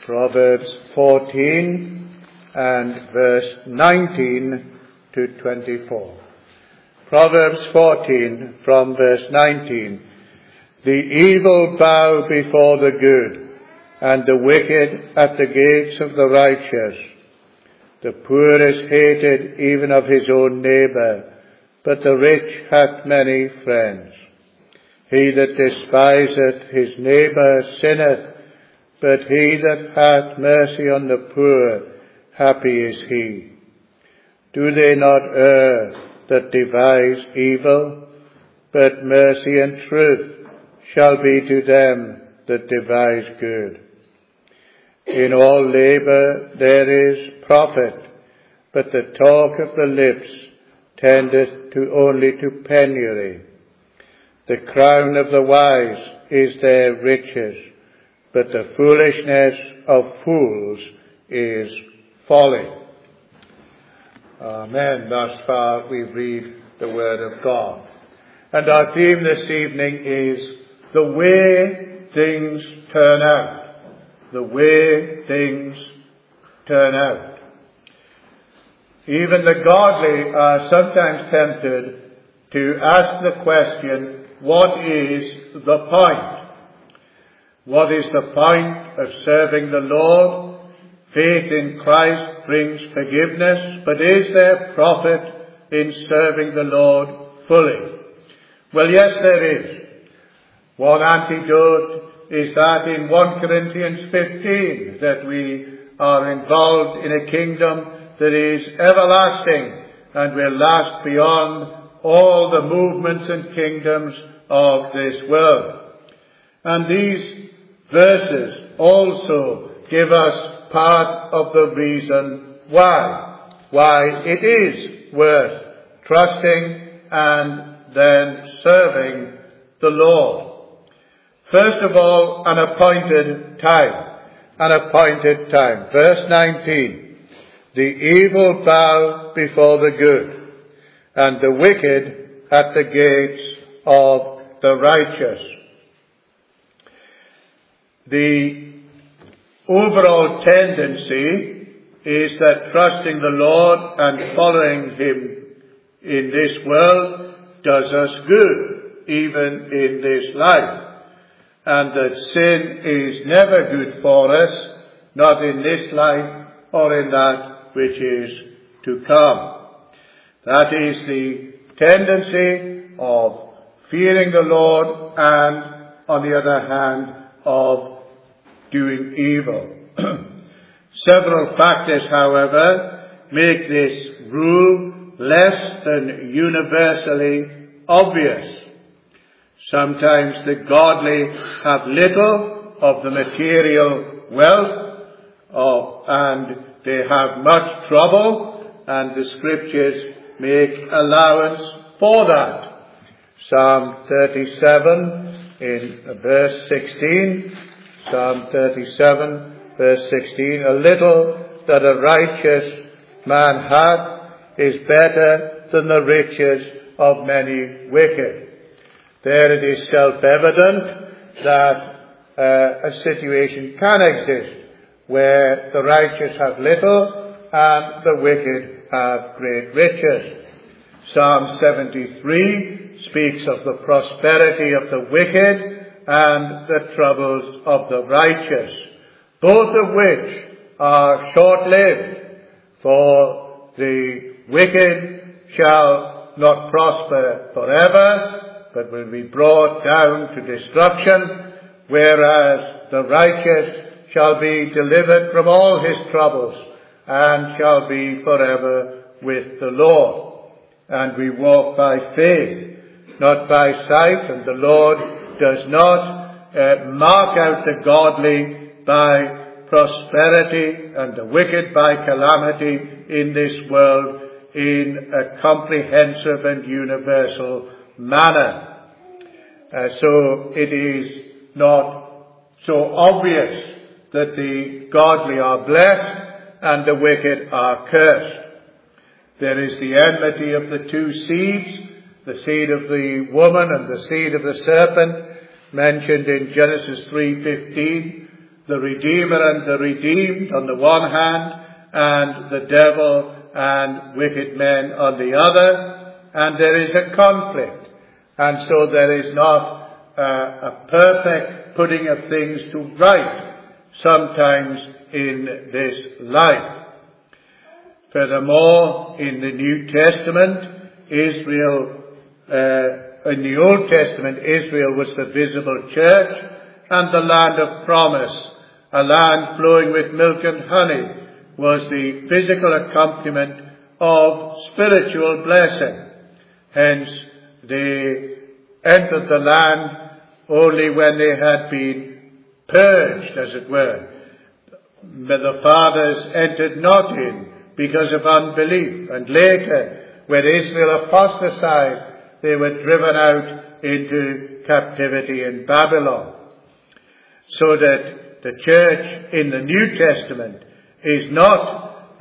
Proverbs 14 and verse 19 to 24. Proverbs 14 from verse 19. The evil bow before the good, and the wicked at the gates of the righteous. The poor is hated even of his own neighbour, but the rich hath many friends. He that despiseth his neighbour sinneth, but he that hath mercy on the poor, happy is he. Do they not err that devise evil? But mercy and truth shall be to them that devise good. In all labour there is profit, but the talk of the lips tendeth only to penury. The crown of the wise is their riches, but the foolishness of fools is folly. Amen. Thus far we read the word of God. And our theme this evening is the way things turn out. The way things turn out. Even the godly are sometimes tempted to ask the question, what is the point? What is the point of serving the Lord? Faith in Christ brings forgiveness, but is there profit in serving the Lord fully? Well, yes, there is. One antidote is that in 1 Corinthians 15, that we are involved in a kingdom that is everlasting and will last beyond all the movements and kingdoms of this world. And these verses also give us part of the reason why it is worth trusting and then serving the Lord. First of all, an appointed time. An appointed time. Verse 19. The evil bow before the good, and the wicked at the gates of the righteous. The overall tendency is that trusting the Lord and following Him in this world does us good, even in this life. And that sin is never good for us, not in this life or in that which is to come. That is the tendency of fearing the Lord and, on the other hand, of doing evil. Several factors, however, make this rule less than universally obvious. Sometimes the godly have little of the material wealth, and they have much trouble, and the scriptures make allowance for that. Psalm 37 in verse 16, Psalm 37 verse 16, a little that a righteous man hath is better than the riches of many wicked. There it is self-evident that a situation can exist where the righteous have little and the wicked have great riches. Psalm 73 speaks of the prosperity of the wicked and the troubles of the righteous, both of which are short-lived, for the wicked shall not prosper forever, but will be brought down to destruction, whereas the righteous shall be delivered from all his troubles and shall be forever with the Lord. And we walk by faith, not by sight, and the Lord does not mark out the godly by prosperity and the wicked by calamity in this world in a comprehensive and universal manner. So it is not so obvious that the godly are blessed and the wicked are cursed. There is the enmity of the two seeds, the seed of the woman and the seed of the serpent, mentioned in Genesis 3:15, the Redeemer and the redeemed on the one hand, and the devil and wicked men on the other, and there is a conflict. And so there is not a perfect putting of things to right sometimes in this life. Furthermore, in the New Testament, in the Old Testament, Israel was the visible church and the land of promise. A land flowing with milk and honey was the physical accompaniment of spiritual blessing. Hence, they entered the land only when they had been purged, as it were. But the fathers entered not in because of unbelief. And later, when Israel apostatized, they were driven out into captivity in Babylon. So that the church in the New Testament is not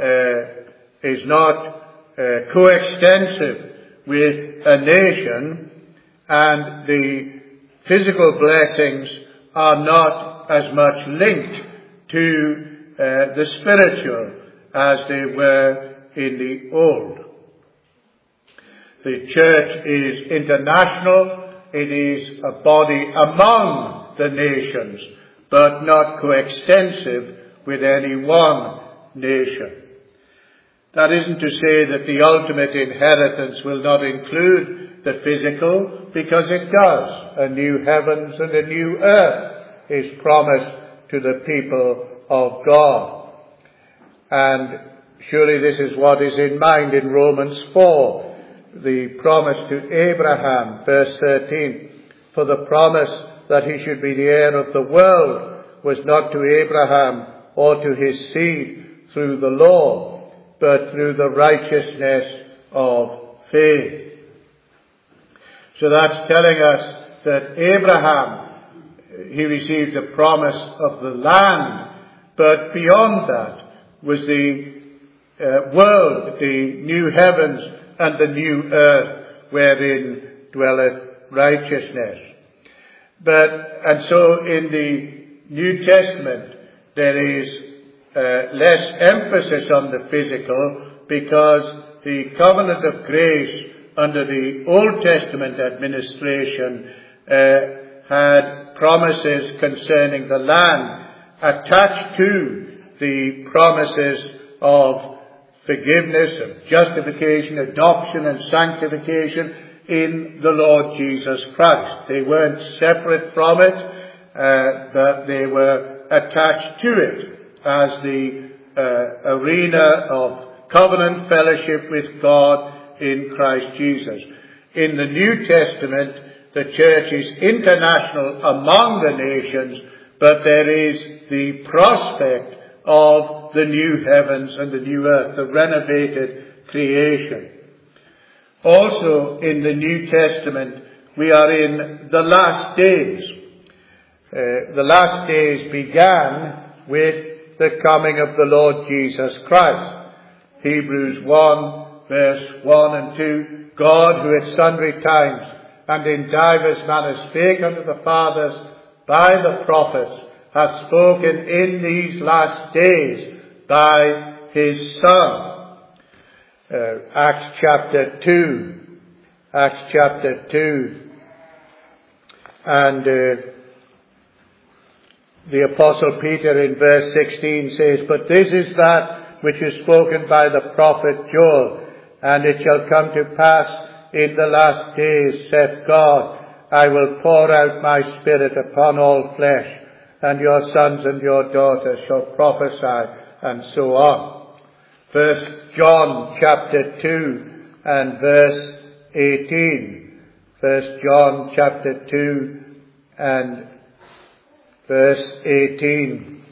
coextensive with a nation, and the physical blessings are not as much linked to the spiritual as they were in the old. The church is international. It is a body among the nations, but not coextensive with any one nation. That isn't to say that the ultimate inheritance will not include the physical, because it does. A new heavens and a new earth is promised to the people of God. And surely this is what is in mind in Romans 4. The promise to Abraham, verse 13, for the promise that he should be the heir of the world was not to Abraham or to his seed through the law, but through the righteousness of faith. So that's telling us that Abraham, he received the promise of the land, but beyond that was the world, the new heavens and the new earth wherein dwelleth righteousness. And so in the New Testament there is less emphasis on the physical, because the covenant of grace under the Old Testament administration had promises concerning the land attached to the promises of forgiveness, of justification, adoption and sanctification in the Lord Jesus Christ. They weren't separate from it, but they were attached to it as the arena of covenant fellowship with God in Christ Jesus. In the New Testament, the church is international among the nations, but there is the prospect of the new heavens and the new earth, the renovated creation. Also in the New Testament, we are in the last days. The last days began with the coming of the Lord Jesus Christ. Hebrews 1, verse 1 and 2, God, who at sundry times and in divers manners spake unto the fathers by the prophets, hath spoken in these last days by his Son. Acts chapter 2. And the Apostle Peter in verse 16 says, but this is that which is spoken by the prophet Joel, and it shall come to pass in the last days, saith God, I will pour out my Spirit upon all flesh, and your sons and your daughters shall prophesy, and so on. 1 John chapter 2 and verse 18. 1 John chapter 2 and verse 18.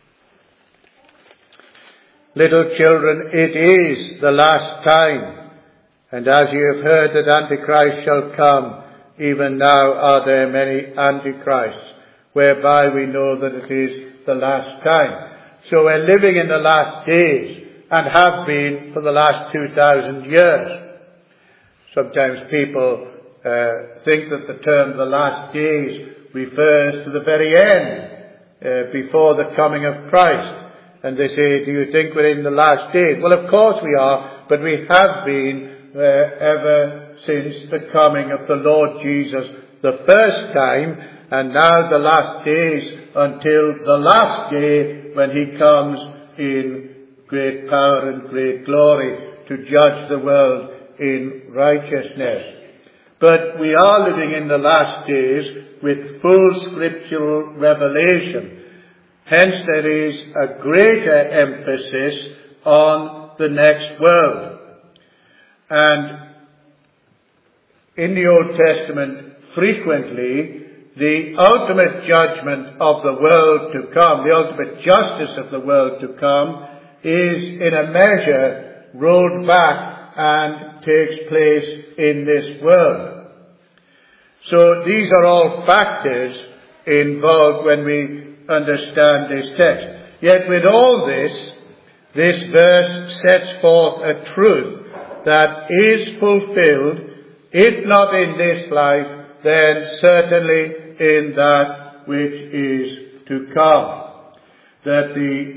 Little children, it is the last time, and as you have heard that Antichrist shall come, even now are there many Antichrists, whereby we know that it is the last time. So we're living in the last days, and have been for the last 2,000 years. Sometimes people think that the term the last days refers to the very end, before the coming of Christ. And they say, do you think we're in the last days? Well, of course we are, but we have been ever since the coming of the Lord Jesus the first time, and now the last days until the last day when he comes in great power and great glory to judge the world in righteousness. But we are living in the last days with full scriptural revelation. Hence there is a greater emphasis on the next world. And in the Old Testament, frequently, the ultimate judgment of the world to come, the ultimate justice of the world to come, is in a measure rolled back and takes place in this world. So these are all factors involved when we understand this text. Yet with all this verse sets forth a truth that is fulfilled, if not in this life, then certainly in that which is to come. That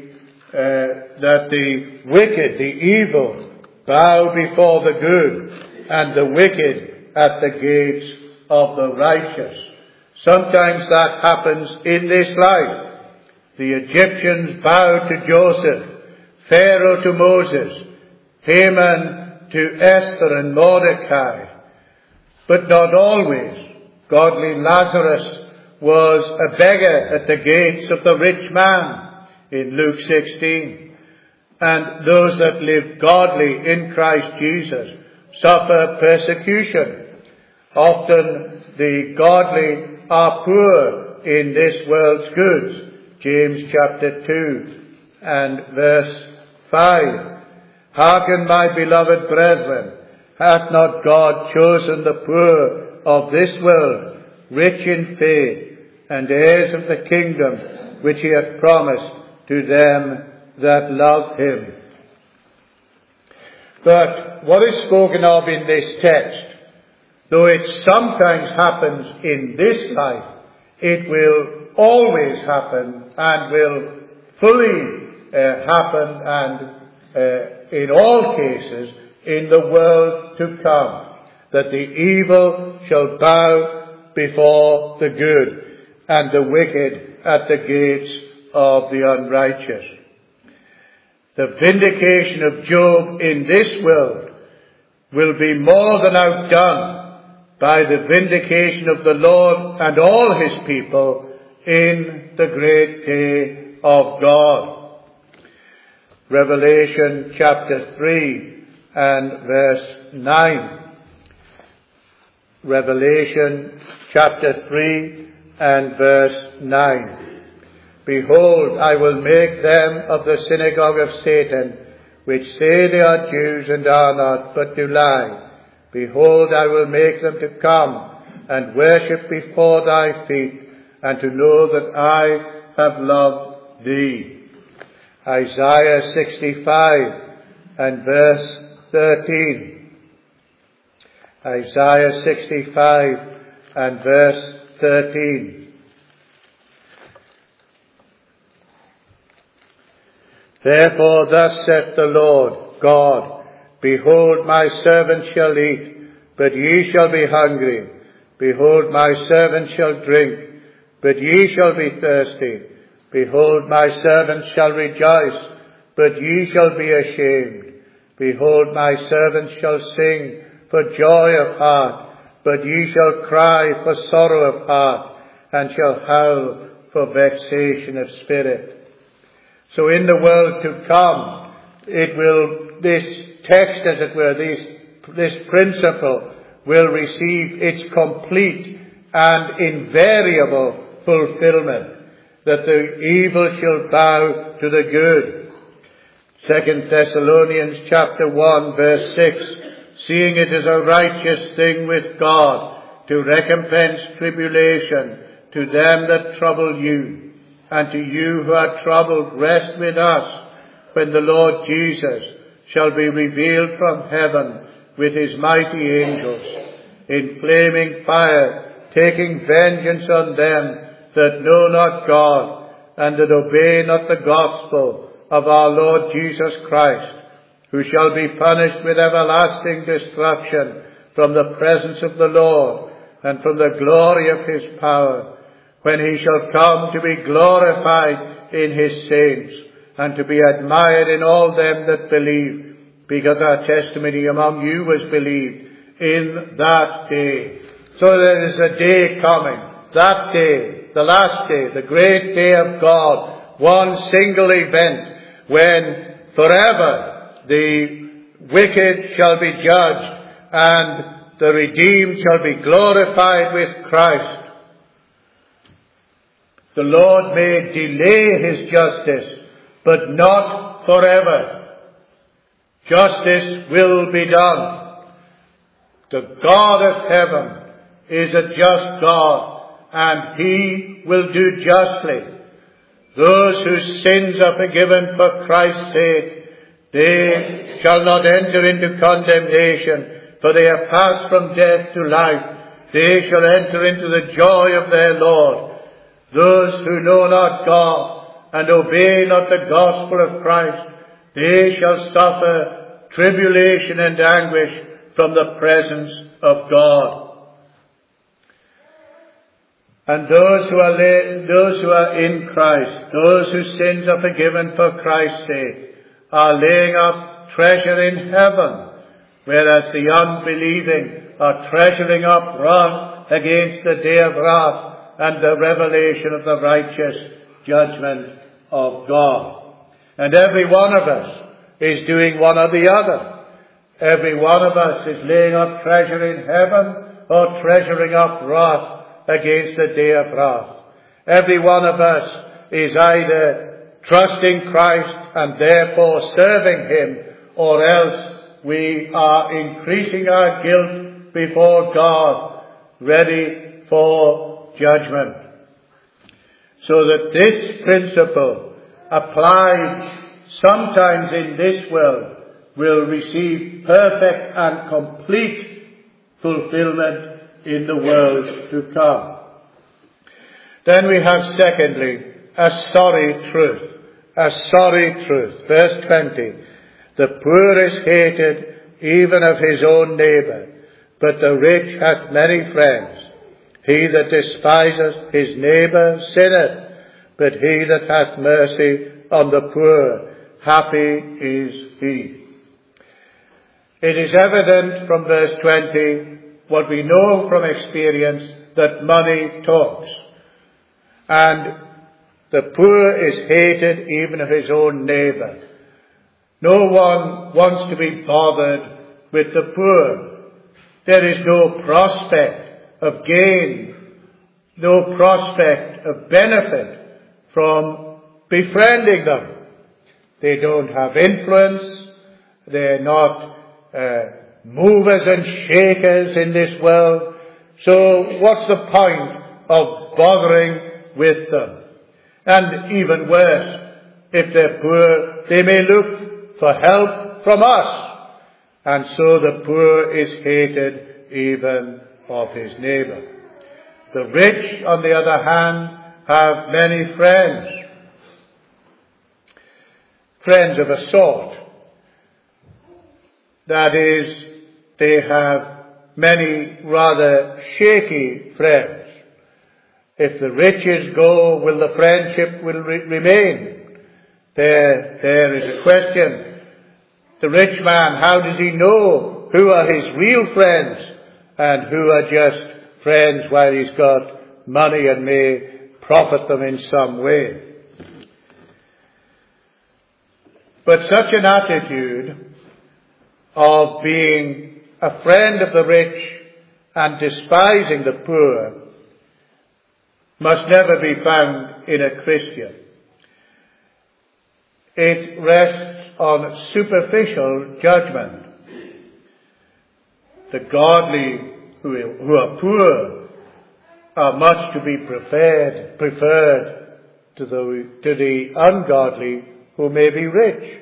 the wicked, the evil, bow before the good, and the wicked at the gates of the righteous. Sometimes that happens in this life. The Egyptians bowed to Joseph, Pharaoh to Moses, Haman to Esther and Mordecai. But not always. Godly Lazarus was a beggar at the gates of the rich man in Luke 16. And those that live godly in Christ Jesus suffer persecution. Often the godly are poor in this world's goods. James chapter 2 and verse 5. Hearken, my beloved brethren, hath not God chosen the poor of this world, rich in faith, and heirs of the kingdom which he hath promised to them that love him? But what is spoken of in this text, though it sometimes happens in this life, it will always happen and will fully happen, and in all cases in the world to come, that the evil shall bow before the good, and the wicked at the gates of the unrighteous. The vindication of Job in this world will be more than outdone by the vindication of the Lord and all his people in the great day of God. Revelation chapter 3 and verse 9. Revelation chapter 3 and verse 9. Behold, I will make them of the synagogue of Satan, which say they are Jews and are not, but do lie. Behold, I will make them to come and worship before thy feet, and to know that I have loved thee. Isaiah 65 and verse 13. Isaiah 65 and verse 13. Therefore thus saith the Lord God, behold, my servant shall eat, but ye shall be hungry. Behold, my servant shall drink, but ye shall be thirsty. Behold, my servant shall rejoice, but ye shall be ashamed. Behold, my servant shall sing for joy of heart, but ye shall cry for sorrow of heart, and shall howl for vexation of spirit. So in the world to come, this text, as it were, this principle will receive its complete and invariable fulfillment, that the evil shall bow to the good. 2 Thessalonians chapter 1 verse 6, seeing it is a righteous thing with God to recompense tribulation to them that trouble you, and to you who are troubled rest with us, when the Lord Jesus shall be revealed from heaven with his mighty angels, in flaming fire, taking vengeance on them that know not God, and that obey not the gospel of our Lord Jesus Christ, who shall be punished with everlasting destruction from the presence of the Lord and from the glory of his power, when he shall come to be glorified in his saints, and to be admired in all them that believe, because our testimony among you was believed in that day. So there is a day coming, that day, the last day, the great day of God, one single event, when forever the wicked shall be judged and the redeemed shall be glorified with Christ. The Lord may delay his justice, but not forever. Justice will be done. The God of heaven is a just God, and he will do justly. Those whose sins are forgiven for Christ's sake, they shall not enter into condemnation, for they have passed from death to life. They shall enter into the joy of their Lord. Those who know not God and obey not the gospel of Christ, they shall suffer tribulation and anguish from the presence of God. And those who are in Christ, those whose sins are forgiven for Christ's sake, are laying up treasure in heaven, whereas the unbelieving are treasuring up wrath against the day of wrath and the revelation of the righteous judgment of God. And every one of us is doing one or the other. Every one of us is laying up treasure in heaven or treasuring up wrath against the day of wrath. Every one of us is either trusting Christ and therefore serving him, or else we are increasing our guilt before God, ready for judgment. So that this principle, applied sometimes in this world, will receive perfect and complete fulfillment in the world to come. Then we have secondly, a sorry truth. A sorry truth. Verse 20. The poor is hated even of his own neighbour, but the rich hath many friends. He that despiseth his neighbour sinneth, but he that hath mercy on the poor, happy is he. It is evident from verse 20, what we know from experience, that money talks. And the poor is hated even of his own neighbour. No one wants to be bothered with the poor. There is no prospect of gain, no prospect of benefit from befriending them. They don't have influence. They're not movers and shakers in this world. So what's the point of bothering with them? And even worse, if they're poor, they may look for help from us. And so the poor is hated even of his neighbour. The rich, on the other hand, have many friends. Friends of a sort. That is, they have many rather shaky friends. If the riches go, will the friendship remain? There is a question. The rich man, how does he know who are his real friends and who are just friends while he's got money and may profit them in some way? But such an attitude of being a friend of the rich and despising the poor must never be found in a Christian. It rests on superficial judgment. The godly who are poor are much to be preferred to the ungodly who may be rich.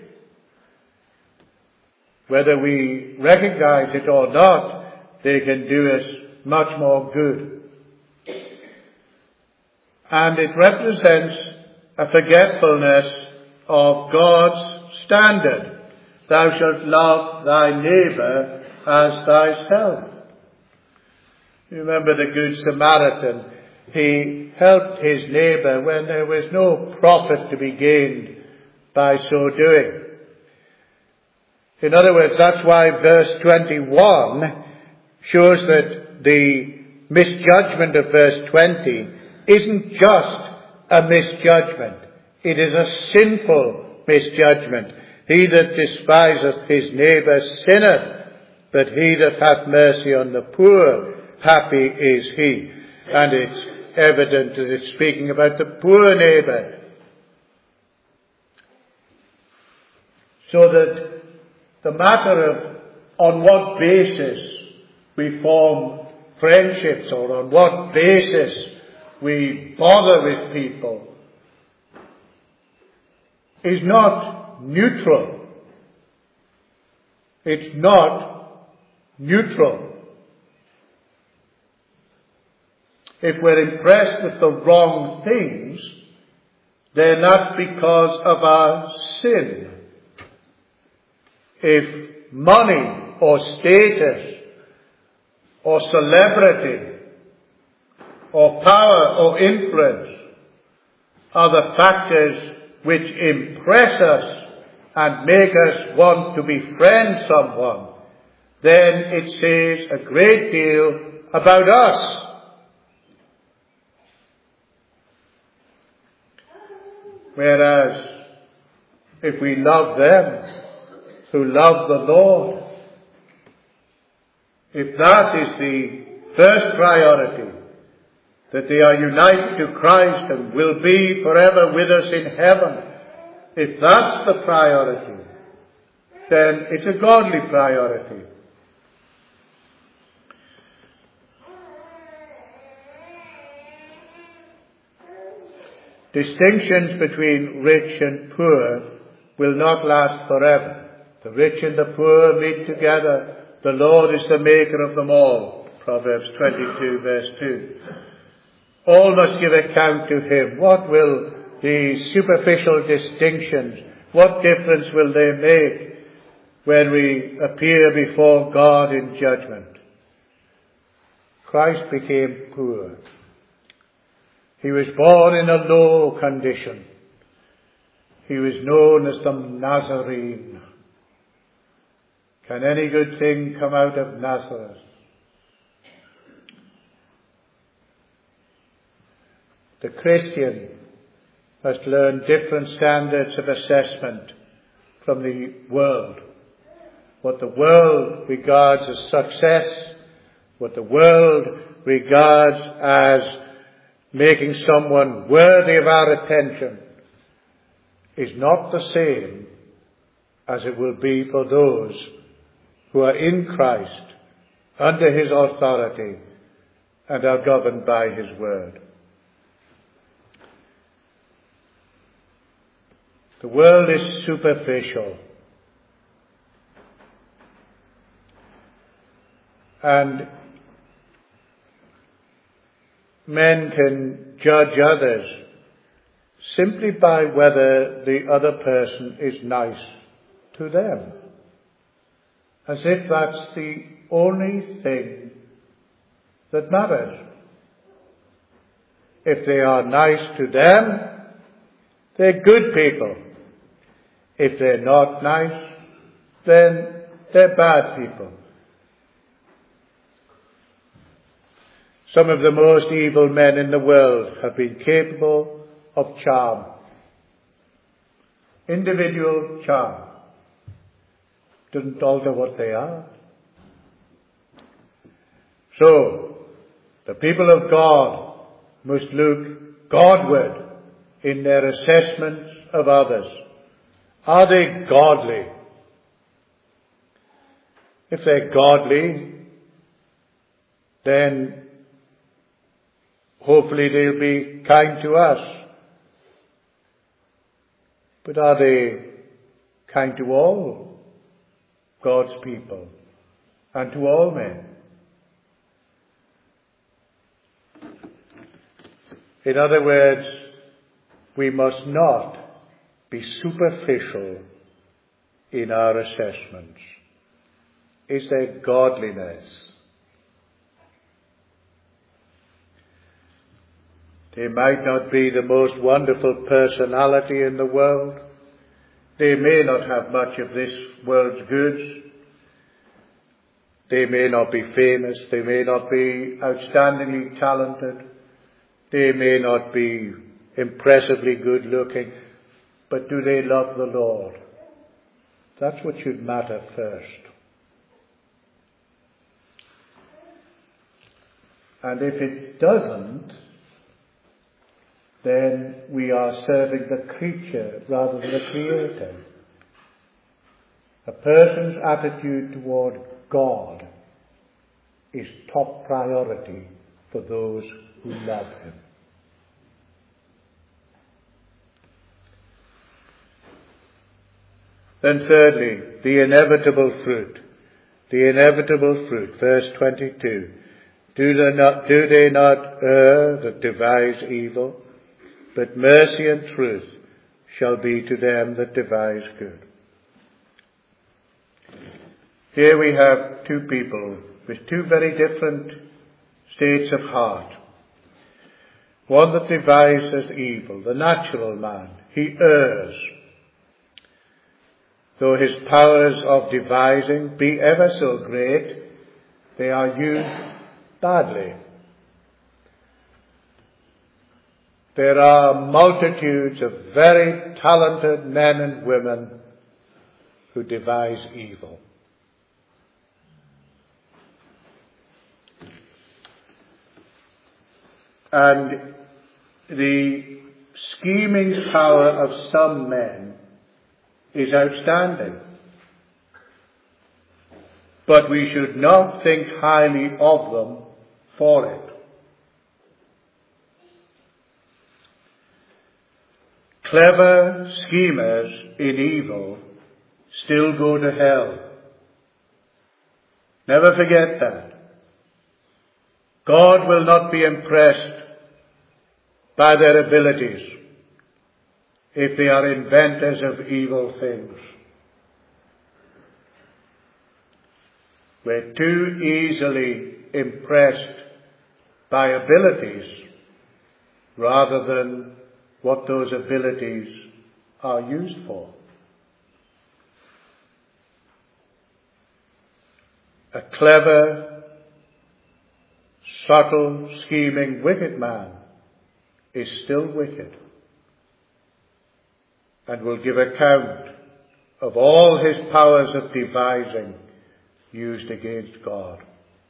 Whether we recognize it or not, they can do us much more good. And it represents a forgetfulness of God's standard. Thou shalt love thy neighbour as thyself. You remember the Good Samaritan. He helped his neighbour when there was no profit to be gained by so doing. In other words, that's why verse 21 shows that the misjudgment of verse 20 isn't just a misjudgment. It is a sinful misjudgment. He that despiseth his neighbour sinneth, but he that hath mercy on the poor, happy is he. And it's evident that it's speaking about the poor neighbour. So that the matter of on what basis we form friendships or on what basis we bother with people is not neutral. It's not neutral. If we're impressed with the wrong things, then that's because of our sin. If money or status or celebrity or power or influence are the factors which impress us and make us want to befriend someone, then it says a great deal about us. Whereas, if we love them who love the Lord, if that is the first priority, that they are united to Christ and will be forever with us in heaven, if that's the priority, then it's a godly priority. Distinctions between rich and poor will not last forever. The rich and the poor meet together. The Lord is the maker of them all. Proverbs 22 verse 2. All must give account to him. What will these superficial distinctions, what difference will they make when we appear before God in judgment? Christ became poor. He was born in a low condition. He was known as the Nazarene. Can any good thing come out of Nazareth? The Christian must learn different standards of assessment from the world. What the world regards as success, what the world regards as making someone worthy of our attention, is not the same as it will be for those who are in Christ, under his authority, and are governed by his word. The world is superficial. And men can judge others simply by whether the other person is nice to them, as if that's the only thing that matters. If they are nice to them, they're good people. If they're not nice, then they're bad people. Some of the most evil men in the world have been capable of charm. Individual charm. Doesn't alter what they are. So, the people of God must look Godward in their assessments of others. Are they godly? If they're godly, then hopefully they'll be kind to us. But are they kind to all God's people and to all men? In other words, we must not be superficial in our assessments. Is there godliness? They might not be the most wonderful personality in the world. They may not have much of this world's goods. They may not be famous. They may not be outstandingly talented. They may not be impressively good looking. But do they love the Lord? That's what should matter first. And if it doesn't, then we are serving the creature rather than the Creator. A person's attitude toward God is top priority for those who love Him. Then thirdly, the inevitable fruit. The inevitable fruit, verse 22. Do they not err that devise evil? But mercy and truth shall be to them that devise good. Here we have two people with two very different states of heart. One that devises evil, the natural man. He errs. Though his powers of devising be ever so great, they are used badly. There are multitudes of very talented men and women who devise evil. And the scheming power of some men is outstanding. But we should not think highly of them for it. Clever schemers in evil still go to hell. Never forget that. God will not be impressed by their abilities if they are inventors of evil things. We're too easily impressed by abilities rather than what those abilities are used for. A clever, subtle, scheming, wicked man is still wicked and will give account of all his powers of devising used against God.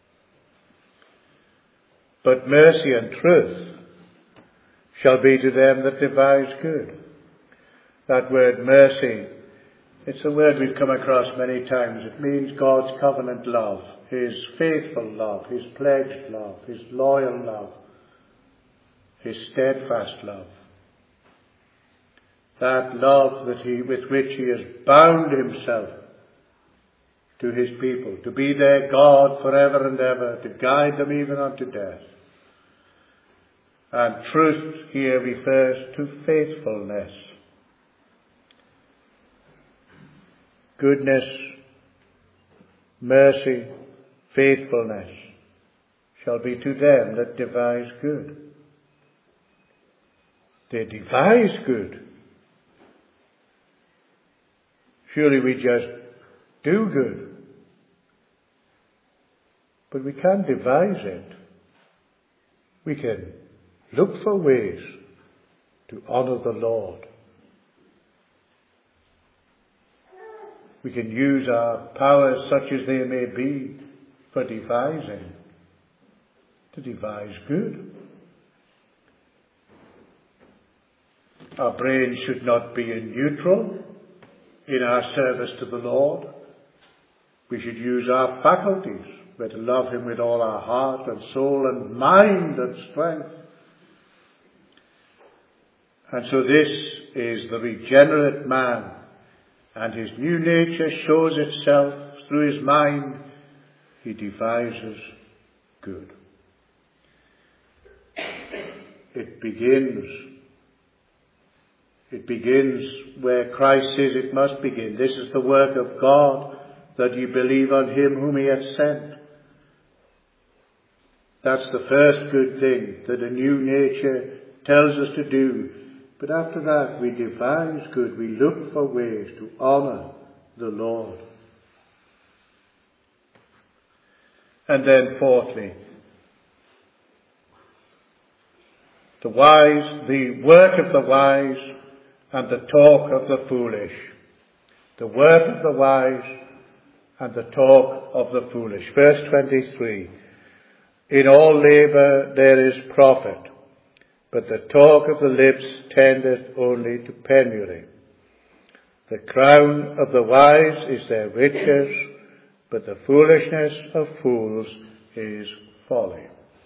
But mercy and truth shall be to them that devise good. That word mercy, it's a word we've come across many times. It means God's covenant love, His faithful love, His pledged love, His loyal love, His steadfast love. That love with which He has bound Himself to His people, to be their God forever and ever, to guide them even unto death. And truth here refers to faithfulness. Goodness, mercy, faithfulness shall be to them that devise good. They devise good. Surely we just do good. But we can't devise it. We can look for ways to honor the Lord. We can use our powers, such as they may be, for devising, to devise good. Our brains should not be in neutral in our service to the Lord. We should use our faculties. We're to love Him with all our heart and soul and mind and strength. And so this is the regenerate man, and his new nature shows itself through his mind. He devises good. It begins It begins where Christ says it must begin. This is the work of God, that ye believe on him whom he hath sent. That's the first good thing that a new nature tells us to do. But after that, we devise good. We look for ways to honour the Lord. And then fourthly, the work of the wise and the talk of the foolish. The work of the wise and the talk of the foolish. Verse 23. In all labour there is profit, but the talk of the lips tendeth only to penury. The crown of the wise is their riches, but the foolishness of fools is folly.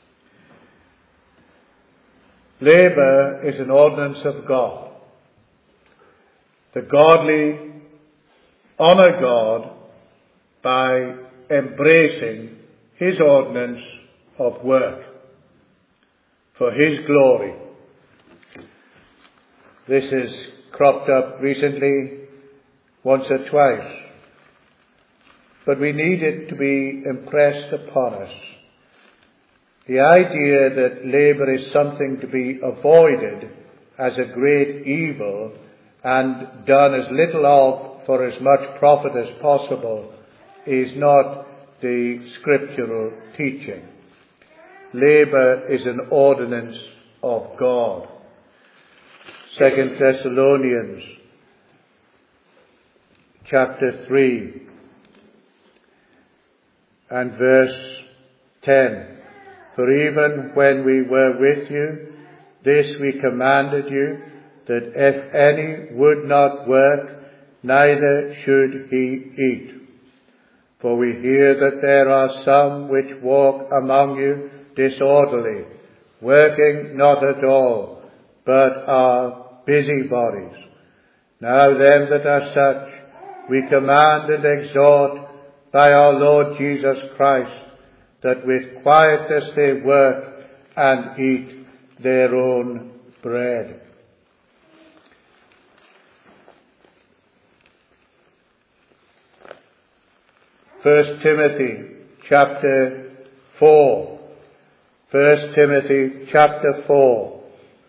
Labour is an ordinance of God. The godly honour God by embracing his ordinance of work for his glory. This has cropped up recently once or twice, but we need it to be impressed upon us. The idea that labour is something to be avoided as a great evil and done as little of for as much profit as possible is not the scriptural teaching. Labour is an ordinance of God. 2 Thessalonians chapter 3 and verse 10. For even when we were with you, this we commanded you, that if any would not work, neither should he eat. For we hear that there are some which walk among you disorderly, working not at all, but are busybodies. Now them that are such we command and exhort by our Lord Jesus Christ, that with quietness they work and eat their own bread. First Timothy chapter 4. 1 Timothy chapter 4.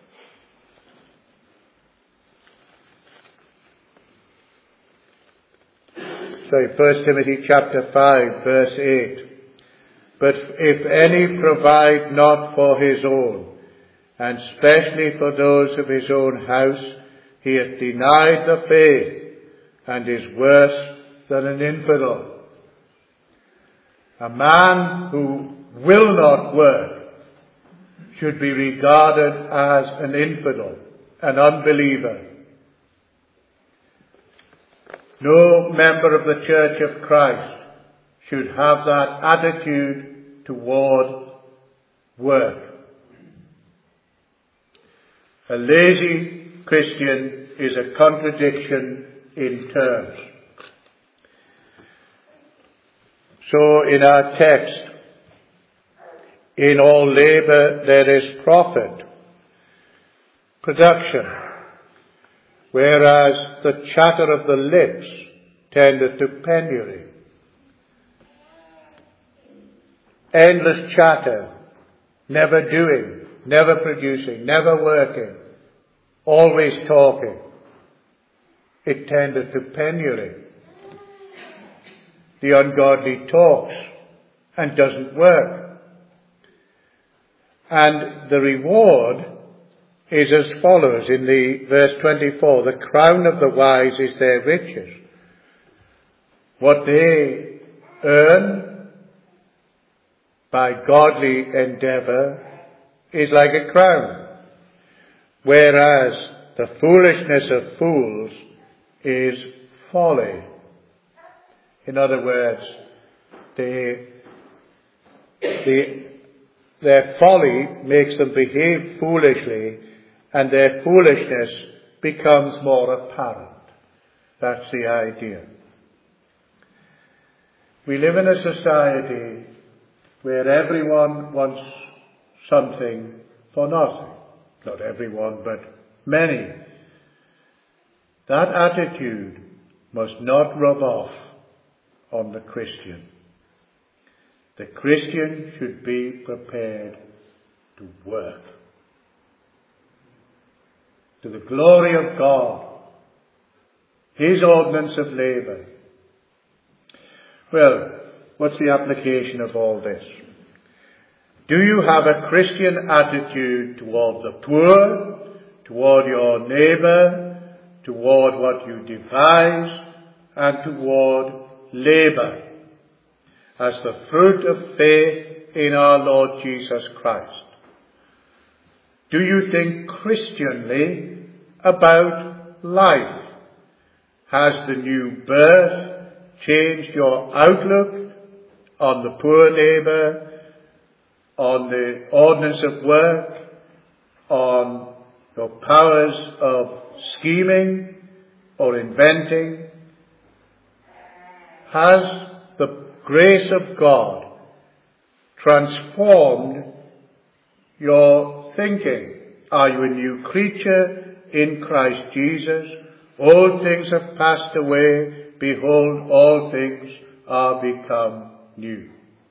Sorry, 1 Timothy chapter 5, verse 8. But if any provide not for his own, and specially for those of his own house, he hath denied the faith, and is worse than an infidel. A man who will not work should be regarded as an infidel, an unbeliever. No member of the Church of Christ should have that attitude toward work. A lazy Christian is a contradiction in terms. So in our text, in all labour there is profit, production, whereas the chatter of the lips tendeth to penury. Endless chatter, never doing, never producing, never working, always talking. It tendeth to penury. The ungodly talks and doesn't work. And the reward is as follows in the verse 24. The crown of the wise is their riches. What they earn by godly endeavour is like a crown, whereas the foolishness of fools is folly. In other words, their folly makes them behave foolishly, and their foolishness becomes more apparent. That's the idea. We live in a society where everyone wants something for nothing. Not everyone, but many. That attitude must not rub off on the Christian. The Christian should be prepared to work to the glory of God, His ordinance of labour. Well, what's the application of all this? Do you have a Christian attitude toward the poor, toward your neighbour, toward what you devise, and toward labour, as the fruit of faith in our Lord Jesus Christ? Do you think Christianly about life? Has the new birth changed your outlook on the poor neighbour, on the ordinance of work, on your powers of scheming or inventing? Has the grace of God transformed your thinking? Are you a new creature in Christ Jesus? Old things have passed away. Behold, all things are become new.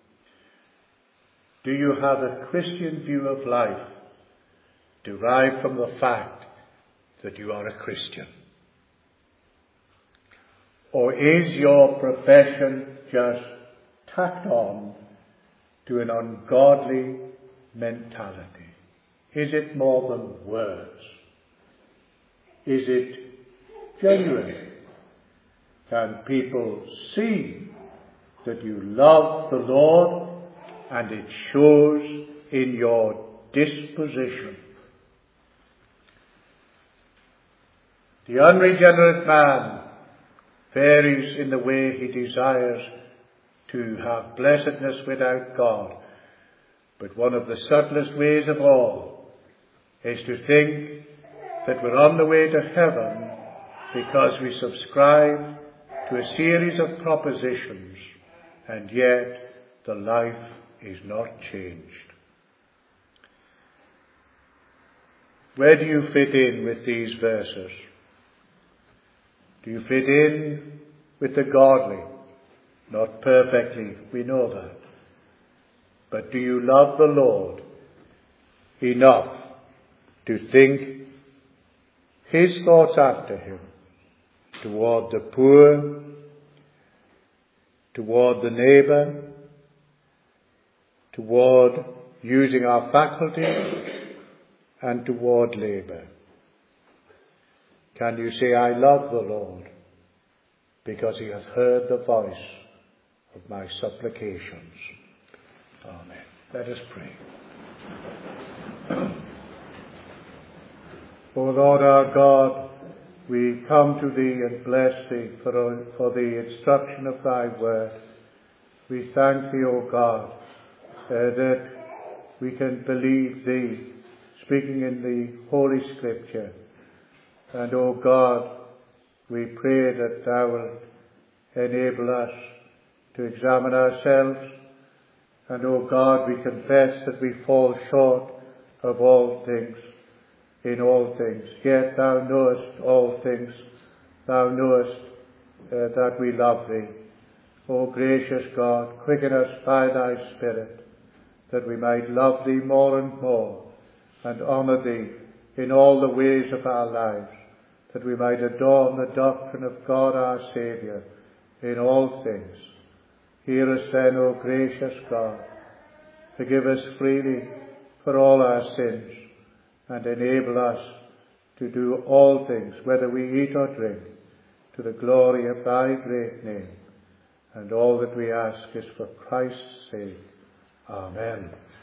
Do you have a Christian view of life derived from the fact that you are a Christian? Or is your profession just tacked on to an ungodly mentality? Is it more than words? Is it genuine? Can people see that you love the Lord and it shows in your disposition? The unregenerate man varies in the way he desires to have blessedness without God. But one of the subtlest ways of all is to think that we're on the way to heaven because we subscribe to a series of propositions, and yet the life is not changed. Where do you fit in with these verses? Do you fit in with the godly? Not perfectly, we know that. But do you love the Lord enough to think His thoughts after Him, toward the poor, toward the neighbour, toward using our faculties, and toward labour? Can you say, I love the Lord because He has heard the voice of my supplications? Amen. Let us pray. O Lord our God, we come to Thee and bless Thee for the instruction of Thy word. We thank Thee, O God, that we can believe Thee speaking in the Holy Scripture. And, O God, we pray that Thou wilt enable us to examine ourselves. And, O God, we confess that we fall short of all things, in all things. Yet Thou knowest all things. Thou knowest that we love Thee. O gracious God, quicken us by Thy Spirit, that we might love Thee more and more, and honour Thee in all the ways of our lives, that we might adorn the doctrine of God our Saviour in all things. Hear us then, O gracious God. Forgive us freely for all our sins, and enable us to do all things, whether we eat or drink, to the glory of Thy great name. And all that we ask is for Christ's sake. Amen.